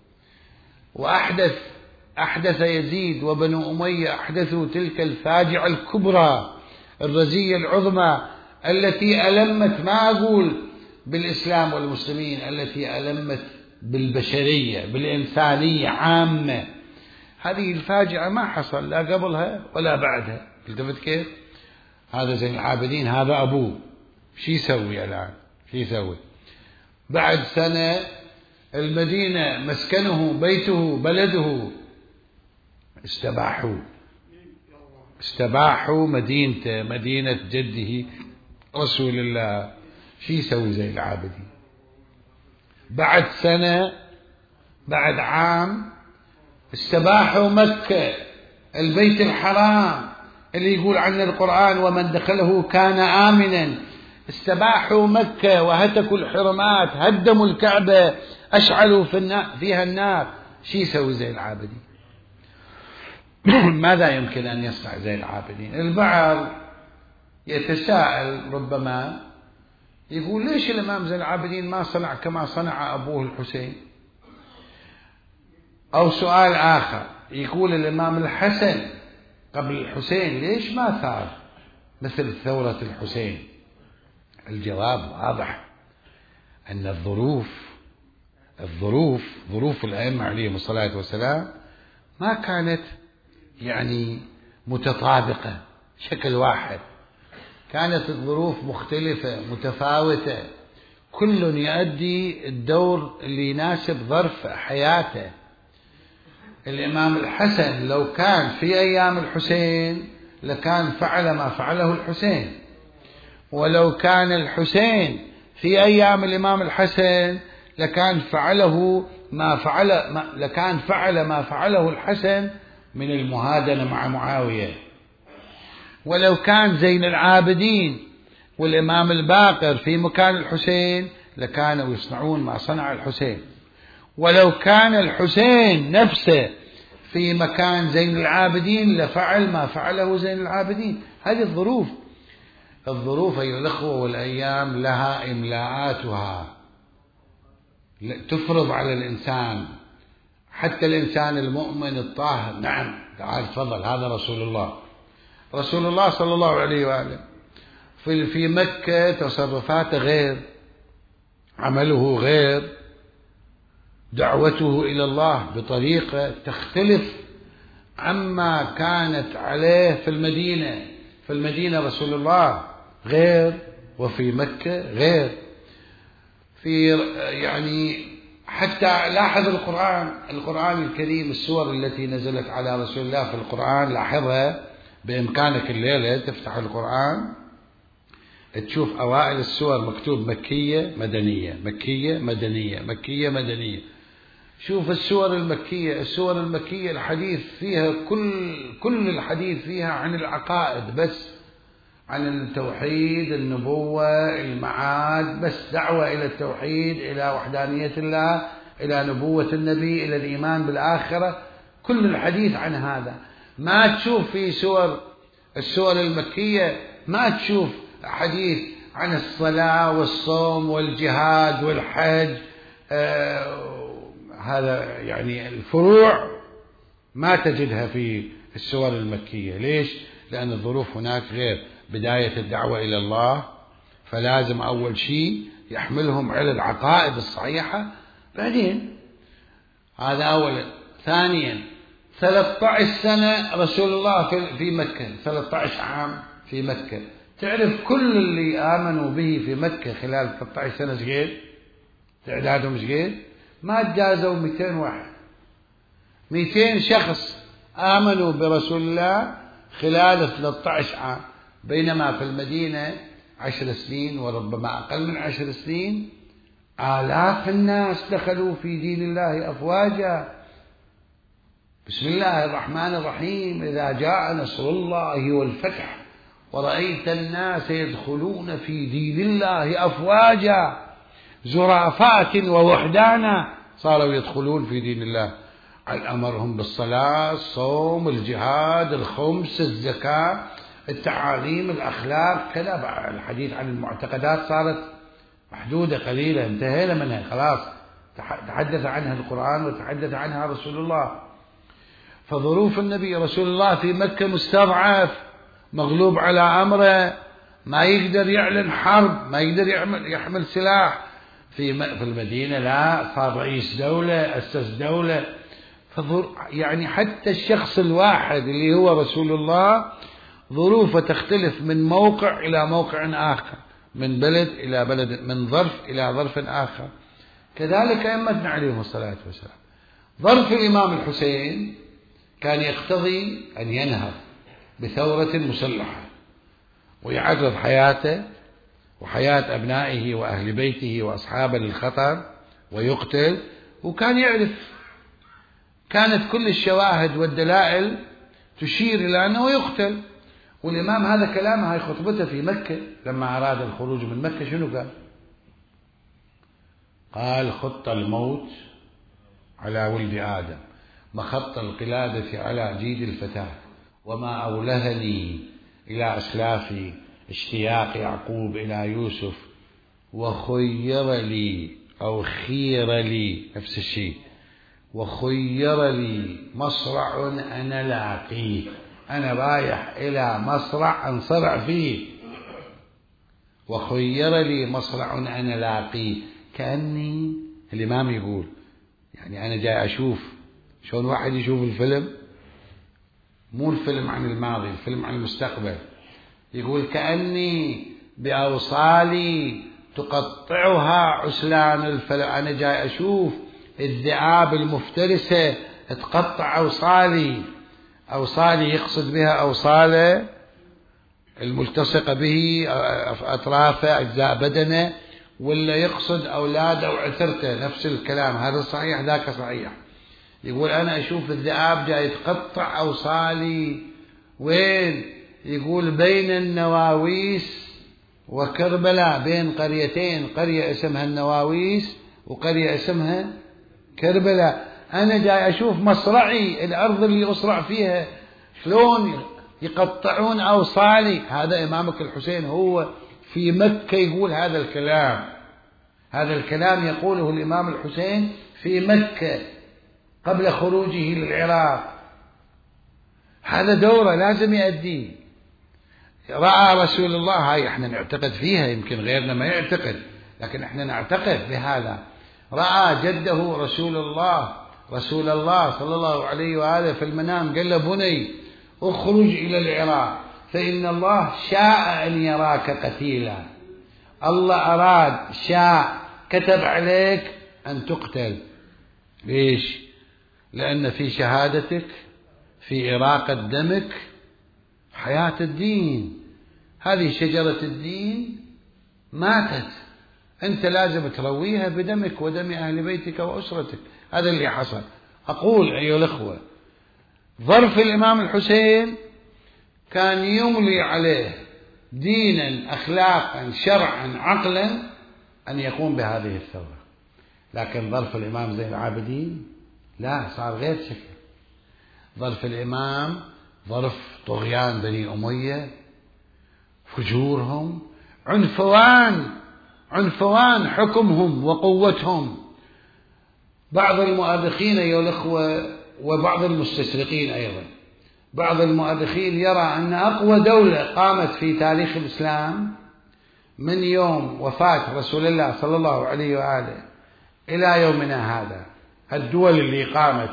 وأحدث أحدث يزيد وبنو أمية أحدثوا تلك الفاجعة الكبرى الرزية العظمى التي ألمت، ما أقول بالإسلام والمسلمين، التي ألمت بالبشرية بالإنسانية عامة. هذه الفاجعة ما حصل لا قبلها ولا بعدها. التفت كيف؟ هذا زين العابدين، هذا أبوه، شو يسوي الآن؟ شو يسوي؟ بعد سنة المدينة مسكنه بيته بلده استباحوا استباحوا مدينته، مدينة جده رسول الله. شو يسوي زين العابدين؟ بعد سنة بعد عام استباحوا مكة، البيت الحرام اللي يقول عنه القرآن ومن دخله كان آمنا. استباحوا مكة وهتكوا الحرمات، هدموا الكعبة، أشعلوا في فيها النار. شو يسوي زين العابدين؟ ماذا يمكن أن يصنع زين العابدين؟ البعض يتساءل ربما، يقول ليش الإمام زين العابدين ما صنع كما صنع أبوه الحسين؟ أو سؤال آخر، يقول الإمام الحسن قبل الحسين ليش ما ثار مثل ثورة الحسين؟ الجواب واضح، أن الظروف الظروف ظروف الأئمة عليهم الصلاة والسلام ما كانت يعني متطابقة شكل واحد، كانت الظروف مختلفة متفاوتة، كل يؤدي الدور اللي يناسب ظرف حياته. الإمام الحسن لو كان في أيام الحسين لكان فعل ما فعله الحسين، ولو كان الحسين في أيام الإمام الحسن لكان فعله ما فعل ما لكان فعل ما فعله الحسن من المهادنة مع معاوية. ولو كان زين العابدين والإمام الباقر في مكان الحسين لكانوا يصنعون ما صنع الحسين. ولو كان الحسين نفسه في مكان زين العابدين لفعل ما فعله زين العابدين. هذه الظروف الظروف أيها الأخوة والأيام لها إملاءاتها تفرض على الإنسان، حتى الإنسان المؤمن الطاهر. نعم، تعال تفضل، هذا رسول الله رسول الله صلى الله عليه وآله في في مكة تصرفاته غير، عمله غير، دعوته إلى الله بطريقة تختلف عما كانت عليه في المدينة. في المدينة رسول الله غير، وفي مكة غير. في يعني حتى لاحظ القرآن القرآن الكريم، السور التي نزلت على رسول الله في القرآن، لاحظها بإمكانك الليلة تفتح القرآن تشوف أوائل السور مكتوب مكية مدنية مكية مدنية مكية مدنية. شوف السور المكية السور المكية الحديث فيها كل كل الحديث فيها عن العقائد، بس عن التوحيد، النبوة، المعاد، بس دعوة إلى التوحيد، إلى وحدانية الله، إلى نبوة النبي، إلى الإيمان بالآخرة، كل الحديث عن هذا. ما تشوف في سور السور المكية ما تشوف حديث عن الصلاة والصوم والجهاد والحج. آه هذا يعني الفروع ما تجدها في السور المكية. ليش؟ لأن الظروف هناك غير. بداية الدعوة إلى الله، فلازم أول شيء يحملهم على العقائد الصحيحة، بعدين هذا أولا. ثانيا، ثلاثة عشر سنة رسول الله في مكة، ثلاثة عشر عام في مكة. تعرف كل اللي آمنوا به في مكة خلال ثلاثة عشر سنة شقيد؟ تعدادهم شقيد؟ ما تجازوا مئتين واحد، مئتين شخص آمنوا برسول الله خلال ثلاثة عشر عام. بينما في المدينة عشر سنين وربما أقل من عشر سنين آلاف الناس دخلوا في دين الله أفواجا. بسم الله الرحمن الرحيم: إذا جاء نصر الله والفتح ورأيت الناس يدخلون في دين الله أفواجا زرافات ووحدانا، صاروا يدخلون في دين الله. أمرهم بالصلاة، الصوم، الجهاد، الخمس، الزكاة، التعاليم، الأخلاق، كذا. الحديث عن المعتقدات صارت محدودة قليلة، انتهينا منها خلاص، تحدث عنها القرآن وتحدث عنها رسول الله. فظروف النبي رسول الله في مكة مستضعف، مغلوب على أمره، ما يقدر يعلن حرب، ما يقدر يحمل, يحمل سلاح. في في المدينة لا، صار رئيس دولة، أسس دولة. يعني حتى الشخص الواحد اللي هو رسول الله ظروفه تختلف من موقع إلى موقع آخر، من بلد إلى بلد، من ظرف إلى ظرف آخر. كذلك أئمتنا عليهم الصلاة والسلام. ظرف الإمام الحسين كان يقتضي أن ينهض بثورة مسلحة ويعرض حياته وحياة أبنائه وأهل بيته وأصحابه للخطر ويقتل، وكان يعرف، كانت كل الشواهد والدلائل تشير إلى أنه يقتل. والإمام هذا كلامه، هاي خطبته في مكة لما أراد الخروج من مكة، شنو قال؟ قال: خط الموت على ولد آدم، مخط القلادة على جيد الفتاة، وما أولهني إلى أسلافي اشتياق يعقوب إلى يوسف، وخير لي أو خير لي نفس الشيء، وخير لي مصرع أنا لاقيه، أنا رايح إلى مصرع أنصرع فيه، وخير لي مصرع أنا لاقيه. كأني الإمام يقول يعني أنا جاي أشوف شلون واحد يشوف الفيلم، مو الفيلم عن الماضي، الفيلم عن المستقبل. يقول: كأني بأوصالي تقطعها عسلان الفلم، أنا جاي أشوف الذئاب المفترسة تقطع أوصالي. أوصالي يقصد بها أوصاله الملتصقة به، أطرافه، أجزاء بدنه، ولا يقصد أولاده وعثرته؟ نفس الكلام، هذا صحيح ذاك صحيح. يقول: أنا أشوف الذئاب جاي تقطع أوصالي. وين؟ يقول: بين النواويس وكربلاء، بين قريتين، قرية اسمها النواويس وقرية اسمها كربلاء. أنا جاي أشوف مصرعي، الأرض اللي أصرع فيها، شلون يقطعون أوصالي. هذا إمامك الحسين هو في مكة يقول هذا الكلام، هذا الكلام يقوله الإمام الحسين في مكة قبل خروجه للعراق. هذا دوره لازم يؤديه. رأى رسول الله، هاي احنا نعتقد فيها، يمكن غيرنا ما يعتقد، لكن احنا نعتقد بهذا. رأى جده رسول الله رسول الله صلى الله عليه وآله في المنام، قال له: بني اخرج إلى العراق فإن الله شاء أن يراك قتيلا. الله أراد، شاء، كتب عليك أن تقتل. ليش؟ لأن في شهادتك، في إراقة دمك، حياة الدين. هذه شجرة الدين ماتت، أنت لازم ترويها بدمك ودم أهل بيتك وأسرتك. هذا اللي حصل. أقول أيها الأخوة، ظرف الإمام الحسين كان يملي عليه دينا، أخلاقا، شرعا، عقلا، أن يقوم بهذه الثورة. لكن ظرف الإمام زين العابدين لا، صار غير شكل. ظرف الإمام ظرف طغيان بني أمية، فجورهم، عنفوان عنفوان حكمهم وقوتهم. بعض المؤرخين أيها الأخوة وبعض المستشرقين أيضا، بعض المؤرخين يرى أن أقوى دولة قامت في تاريخ الإسلام من يوم وفاة رسول الله صلى الله عليه وآله إلى يومنا هذا، الدول اللي قامت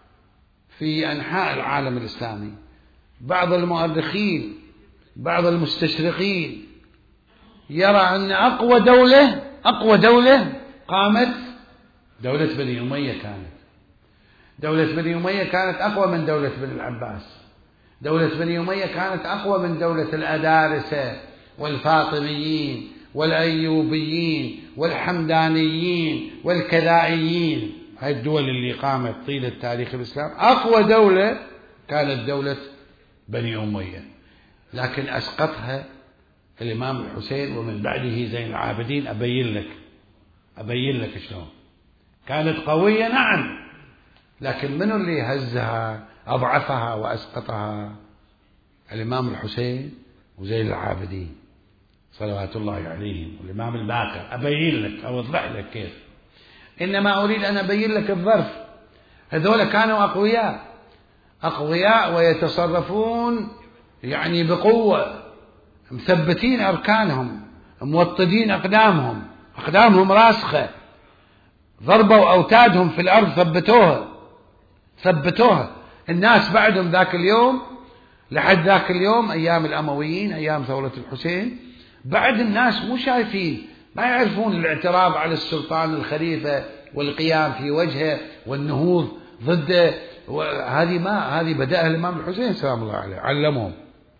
في أنحاء العالم الإسلامي، بعض المؤرخين، بعض المستشرقين يرى أن أقوى دولة أقوى دولة قامت دولة بني أمية. كانت دولة بني أمية كانت أقوى من دولة بني العباس. دولة بني أمية كانت أقوى من دولة الأدارسة والفاطميين والأيوبيين والحمدانيين والكذائيين، هاي الدول اللي قامت طيلة تاريخ الإسلام، أقوى دولة كانت دولة بني أمية، لكن أسقطها الإمام الحسين ومن بعده زين العابدين. أبين لك أبين لك شلون كانت قوية، نعم، لكن منو اللي هزها أضعفها وأسقطها؟ الإمام الحسين وزين العابدين صلوات الله عليهم والإمام الباقر. أبين لك أوضح لك كيف، إنما أريد أن أبين لك الظرف. هذول كانوا أقوياء أقوياء ويتصرفون يعني بقوة، مثبتين أركانهم، موطدين أقدامهم، أقدامهم راسخة، ضربوا أوتادهم في الأرض ثبتوها ثبتوها. الناس بعدهم ذاك اليوم لحد ذاك اليوم أيام الأمويين أيام ثورة الحسين، بعد الناس مو شايفين، ما يعرفون الاعتراض على السلطان الخليفة والقيام في وجهه والنهوض ضده. هذه ما هذه بدأها الإمام الحسين سلام الله عليه، علمهم.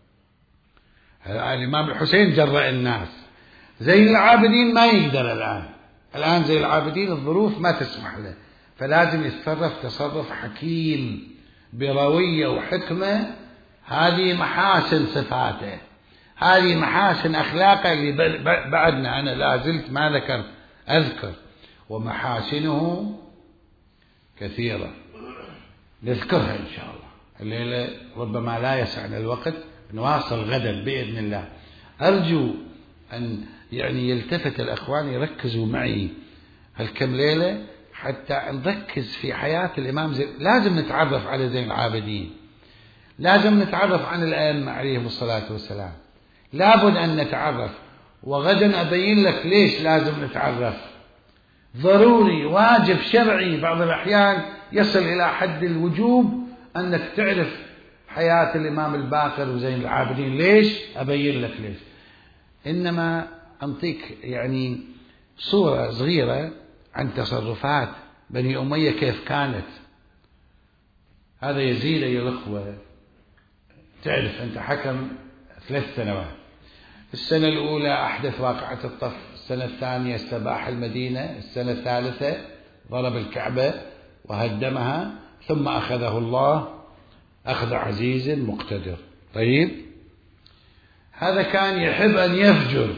الإمام الحسين جرأ الناس. زين العابدين ما يقدر الآن الآن زين العابدين الظروف ما تسمح له، فلازم يتصرف تصرف حكيم بروية وحكمة. هذه محاسن صفاته، هذه محاسن أخلاقه اللي بعدنا أنا لا زلت ما ذكرت أذكر، ومحاسنه كثيرة نذكرها إن شاء الله الليلة، ربما لا يسعنا الوقت، نواصل غدا بإذن الله. أرجو أن يعني يلتفت الأخوان يركزوا معي هالكم ليلة حتى نركز في حياة الإمام زين. لازم نتعرف على زين العابدين، لازم نتعرف عن الأئمة عليهم الصلاة والسلام، لابد أن نتعرف، وغدا أبين لك ليش لازم نتعرف. ضروري واجب شرعي بعض الأحيان يصل إلى حد الوجوب أنك تعرف حياة الإمام الباقر وزين العابدين. ليش؟ أبين لك ليش. إنما أنطيك يعني صورة صغيرة عن تصرفات بني أمية كيف كانت. هذا يزيد أيها الأخوة، تعرف أنت حكم ثلاث سنوات. السنة الأولى أحدث واقعة الطف، السنة الثانية استباح المدينة، السنة الثالثة ضرب الكعبة وهدمها، ثم أخذه الله أخذ عزيز مقتدر. طيب، هذا كان يحب أن يفجر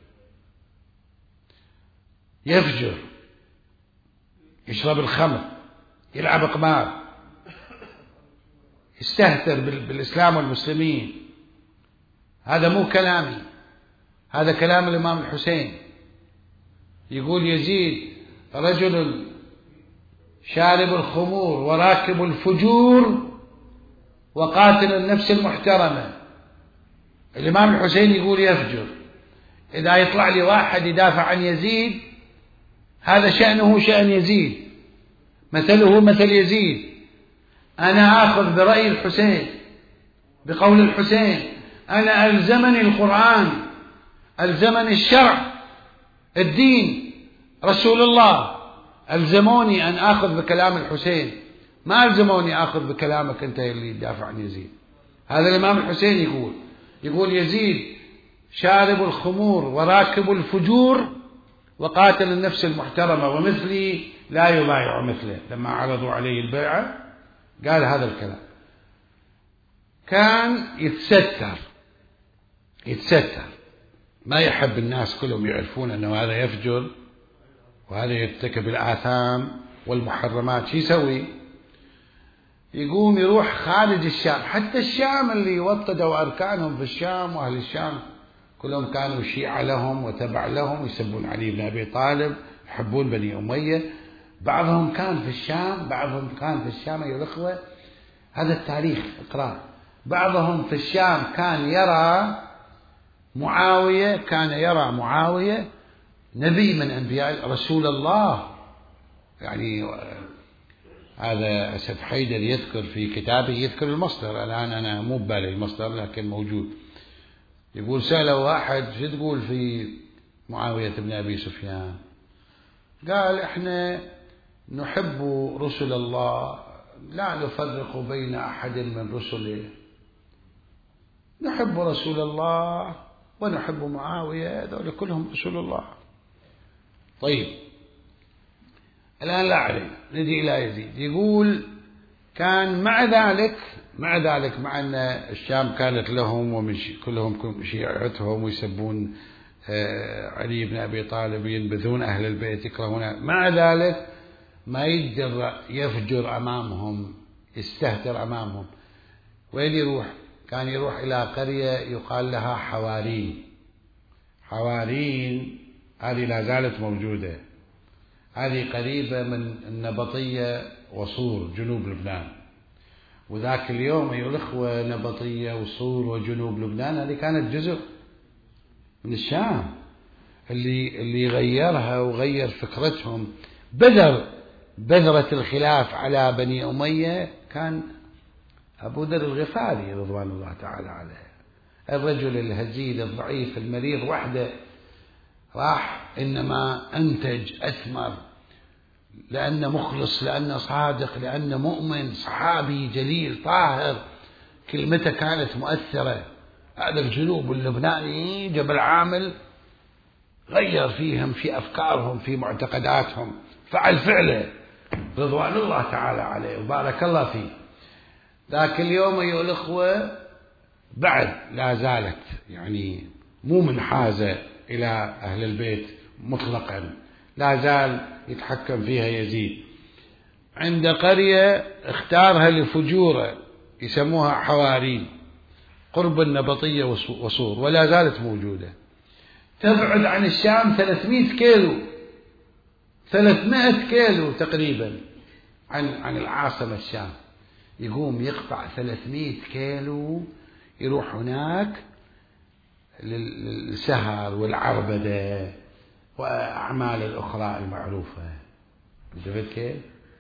يفجر يشرب الخمر، يلعب قمار، يستهتر بالإسلام والمسلمين. هذا مو كلامي، هذا كلام الإمام الحسين. يقول يزيد رجل شارب الخمور وراكب الفجور وقاتل النفس المحترمة. الإمام الحسين يقول يفجر. إذا يطلع لي واحد يدافع عن يزيد، هذا شأنه شأن يزيد، مثله مثل يزيد. أنا آخذ برأي الحسين، بقول الحسين. أنا ألزمني القرآن، ألزمني الشرع، الدين، رسول الله، ألزموني أن آخذ بكلام الحسين، ما ألزموني آخذ بكلامك أنت اللي يدافع عن يزيد. هذا الإمام الحسين يقول يقول يزيد شارب الخمور وراكب الفجور وقاتل النفس المحترمة ومثلي لا يبايع مثله. لما عرضوا عليه البيعة قال هذا الكلام. كان يتستر يتستر ما يحب الناس كلهم يعرفون أنه هذا يفجر وهذا يرتكب الآثام والمحرمات. شو يسوي؟ يقوم يروح خارج الشام. حتى الشام اللي وطدوا أركانهم في الشام، وأهل الشام كلهم كانوا شيعة لهم وتبع لهم، يسبون علي بن أبي طالب، يحبون بني أمية. بعضهم كان في الشام بعضهم كان في الشام أيها الأخوة، هذا التاريخ اقرأ. بعضهم في الشام كان يرى معاوية كان يرى معاوية نبي من أنبياء رسول الله. يعني هذا أسد حيدر يذكر في كتابه، يذكر المصدر، الآن أنا مو ببالي المصدر لكن موجود. يقول سأله واحد شو تقول في معاوية بن أبي سفيان؟ قال إحنا نحب رسل الله، لا نفرق بين أحد من رسله، نحب رسول الله ونحب معاوية، هذول كلهم رسول الله. طيب الآن لا عليه، نجي إلى يزيد. يقول كان مع ذلك مع ذلك مع أن الشام كانت لهم ومش كلهم شيعتهم ويسبون علي بن أبي طالب وينبذون أهل البيت يكرهون، مع ذلك ما يقدر يفجر أمامهم، يستهتر أمامهم. وين يروح؟ كان يروح إلى قرية يقال لها حوارين. حوارين هذه لا زالت موجودة، هذه قريبة من النبطية وصور جنوب لبنان. وذاك اليوم أيها الأخوة نبطية وصور وجنوب لبنان هذه كانت جزء من الشام. اللي اللي غيرها وغير فكرتهم بذر بذرة الخلاف على بني أمية كان أبو ذر الغفاري رضوان الله تعالى عليه، الرجل الهزيل الضعيف المريض وحده، راح إنما أنتج أثمر لأنه مخلص، لأنه صادق، لأنه مؤمن، صحابي جليل طاهر، كلمته كانت مؤثرة. هذا الجنوب اللبناني جبل عامل غير فيهم، في أفكارهم، في معتقداتهم، فعل فعله رضوان الله تعالى عليه وبارك الله فيه. ذاك اليوم أيها الأخوة بعد لا زالت يعني مو منحازة إلى أهل البيت مطلقا، لا زال يتحكم فيها يزيد. عند قرية اختارها لفجوره يسموها حوارين قرب النبطية وصور، ولا زالت موجودة. تبعد عن الشام ثلاثمائة كيلو، ثلاثمائة كيلو تقريبا عن عن العاصمة الشام. يقوم يقطع ثلاثمائة كيلو يروح هناك للسهر والعربدة وأعمال الأخرى المعروفة. انتبهت كيف؟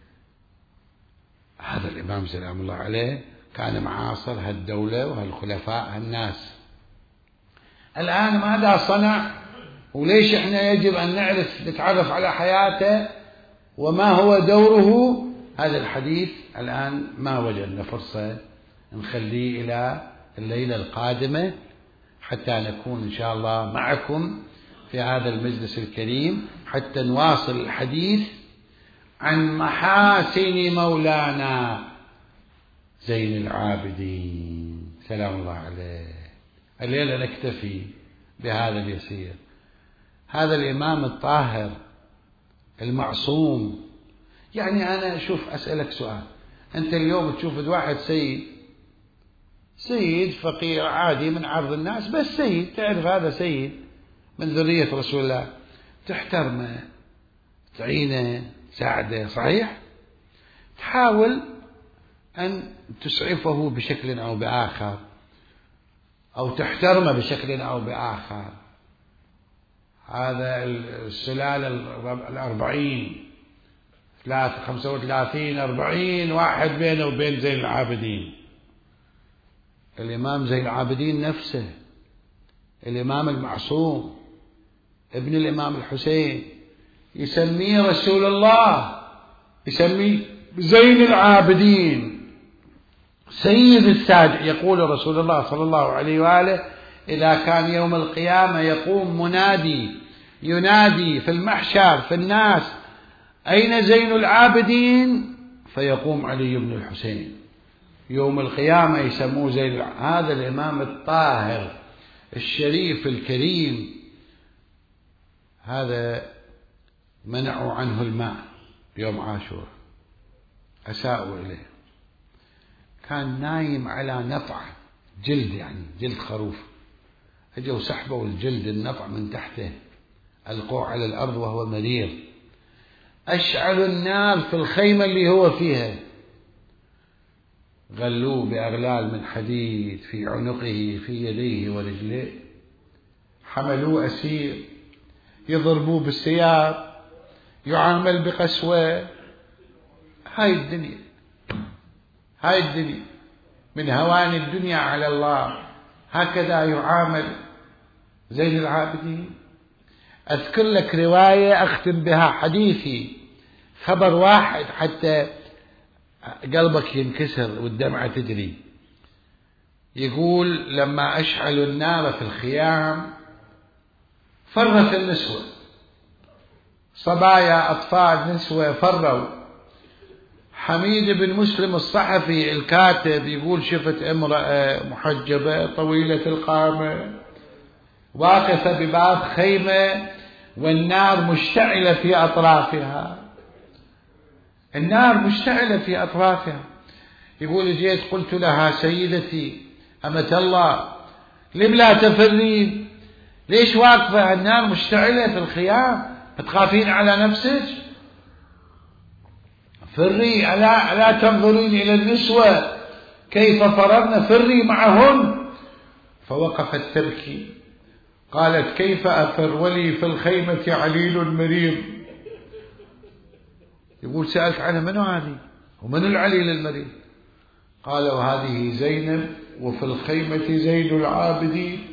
هذا الإمام سلام الله عليه كان معاصر هالدولة وهالخلفاء هالناس. الآن ماذا صنع؟ وليش احنا يجب أن نعرف نتعرف على حياته وما هو دوره؟ هذا الحديث الآن ما وجدنا فرصة نخليه إلى الليلة القادمة حتى نكون إن شاء الله معكم في هذا المجلس الكريم حتى نواصل الحديث عن محاسن مولانا زين العابدين سلام الله عليه. الليلة نكتفي بهذا اليسير. هذا الإمام الطاهر المعصوم. يعني أنا أشوف أسألك سؤال، أنت اليوم تشوف واحد سيد سيد فقير عادي من عرض الناس، بس سيد، تعرف هذا سيد من ذرية رسول الله، تحترمه، تعينه، تساعده، صحيح؟ تحاول أن تسعفه بشكل أو بآخر أو تحترمه بشكل أو بآخر. هذا السلالة الأربعين ثلاثة خمسة وثلاثين أربعين واحد بينه وبين زين العابدين. الإمام زين العابدين نفسه الإمام المعصوم ابن الإمام الحسين يسميه رسول الله، يسميه زين العابدين سيد السادة. يقول رسول الله صلى الله عليه وآله إذا كان يوم القيامة يقوم منادي ينادي في المحشر في الناس أين زين العابدين؟ فيقوم علي بن الحسين. يوم القيامة يسموه زين. هذا الإمام الطاهر الشريف الكريم، هذا منعوا عنه الماء يوم عاشور، أساءوا إليه. كان نايم على نطع جلد، يعني جلد خروف، اجوا سحبوا الجلد النطع من تحته ألقوه على الأرض وهو مريض. أشعلوا النار في الخيمة اللي هو فيها، غلوه بأغلال من حديد في عنقه في يديه ورجليه، حملوه أسير، يضربوه بالسياط، يعامل بقسوة. هاي الدنيا هاي الدنيا من هوان الدنيا على الله، هكذا يعامل زين العابدين. أذكر لك رواية أختم بها حديثي، خبر واحد حتى قلبك ينكسر والدمعة تجري. يقول لما أشعلوا النار في الخيام فرت النسوة، صبايا أطفال نسوة فروا. حميد بن مسلم الصحفي الكاتب يقول شفت امرأة محجبة طويلة القامة واقفة بباب خيمة والنار مشتعلة في أطرافها، النار مشتعلة في أطرافها. يقول جيت قلت لها سيدتي أمة الله لم لا تفرين؟ ليش واقفة النار مشتعلة في الخيام؟ تخافين على نفسك؟ فري، ألا, ألا تنظرين إلى النسوة كيف فررن؟ فري معهن. فوقفت تبكي، قالت كيف أفر ولي في الخيمة عليل مريض. يقول سألت عنها من هذه ومن العليل المريض؟ قالوا هذه زينب وفي الخيمة زين العابدين.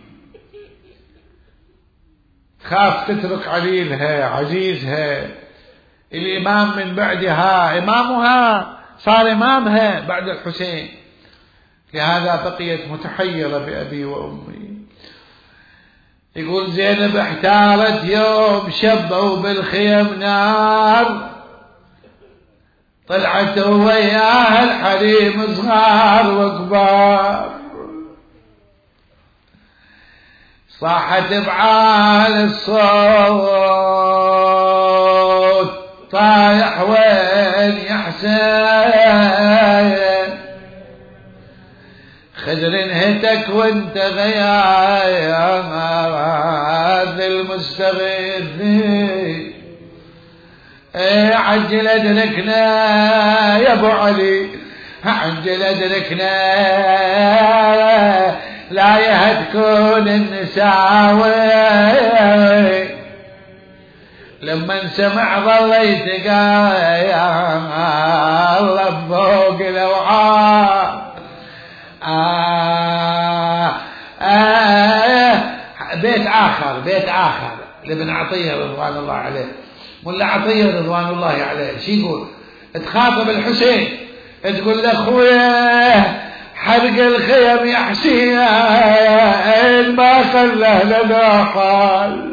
خاف تترك عليلها عزيزها الإمام من بعدها، إمامها صار إمامها بعد الحسين، لهذا بقيت متحيرة بأبي وأمي. يقول زينب احتارت يوم شبوا بالخيم نار، طلعت وياها الحريم صغار وكبار، صاحت بعال الصوت طايح وين يا حسين، خدر انهتك وانت غياث المستغيث، ايه عجل ادركنا يا ابو علي، عجل ادركنا لا يهتكون النساوي. لما سمع ظليت الله بفوق الأوعار. آه آه بيت آخر بيت آخر لابن عطية رضوان الله عليه، ملا عطية رضوان الله عليه شي يقول؟ تخاطب الحسين تقول له أخويا حرق الخيم يا حسين ما خلى لنا حال،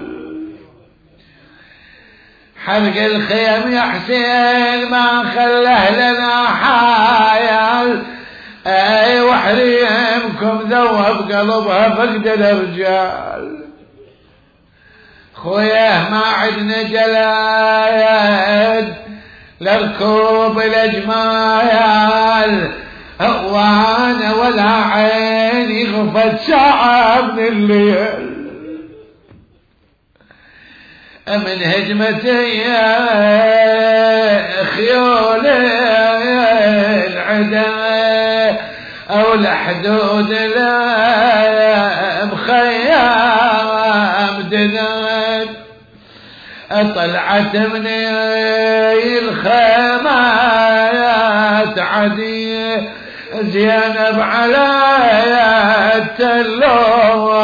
حرق الخيم يا حسين ما خلى لنا حال، اي وحريمكم ذوب قلبها فقد الرجال. خويا ما عدنا جلاد لركوب الأجمال، وانا ولا عيني غفت ساعة من الليل، من هجمتي خيول العدا او الحدود لا مخيم دنات، طلعت من الخيمات عدي زينب على التلو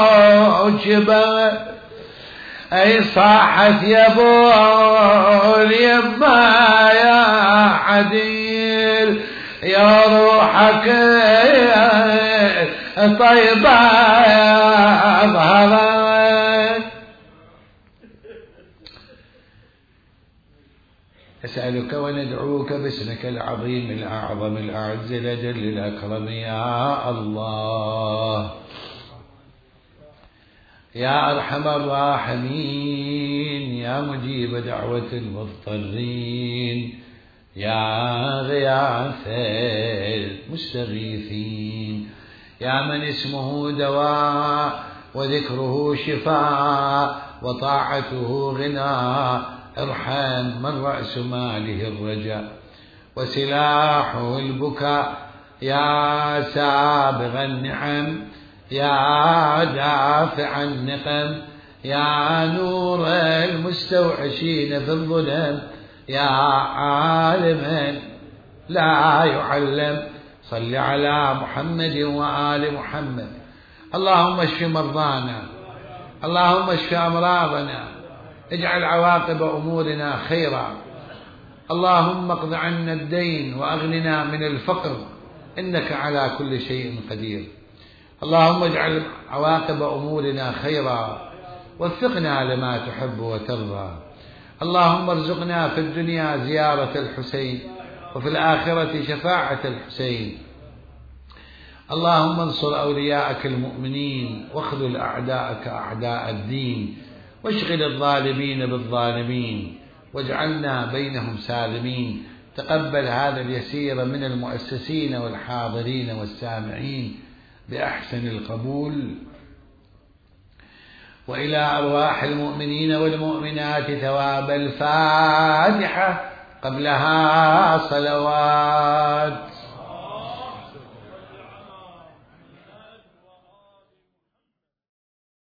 شبه، اي صاحت يا ابو اليما يا عديل يا روحك طيبة ظهرت. أسألك وندعوك باسمك العظيم الأعظم الأعز الأجل الأكرم يا الله، يا أرحم الراحمين، يا مجيب دعوة المضطرين، يا غياث المستغيثين، يا من اسمه دواء وذكره شفاء وطاعته غنى، ارحم من رأس ماله الرجاء وسلاحه البكاء، يا سابغ النعم، يا دافع النقم، يا نور المستوحشين في الظلم، يا عالما لا يعلم. صل على محمد وآل محمد. اللهم اشف مرضانا، اللهم اشف أمراضنا، اجعل عواقب أمورنا خيرا، اللهم اقض عنا الدين وأغننا من الفقر، إنك على كل شيء قدير. اللهم اجعل عواقب أمورنا خيرا، وفقنا لما تحب وترضى. اللهم ارزقنا في الدنيا زيارة الحسين، وفي الآخرة شفاعة الحسين. اللهم انصر أولياءك المؤمنين، واخذل أعداءك أعداء الدين، واشغل الظالمين بالظالمين، واجعلنا بينهم سالمين. تقبل هذا اليسير من المؤسسين والحاضرين والسامعين بأحسن القبول. وإلى أرواح المؤمنين والمؤمنات ثواب الفاتحة قبلها صلوات.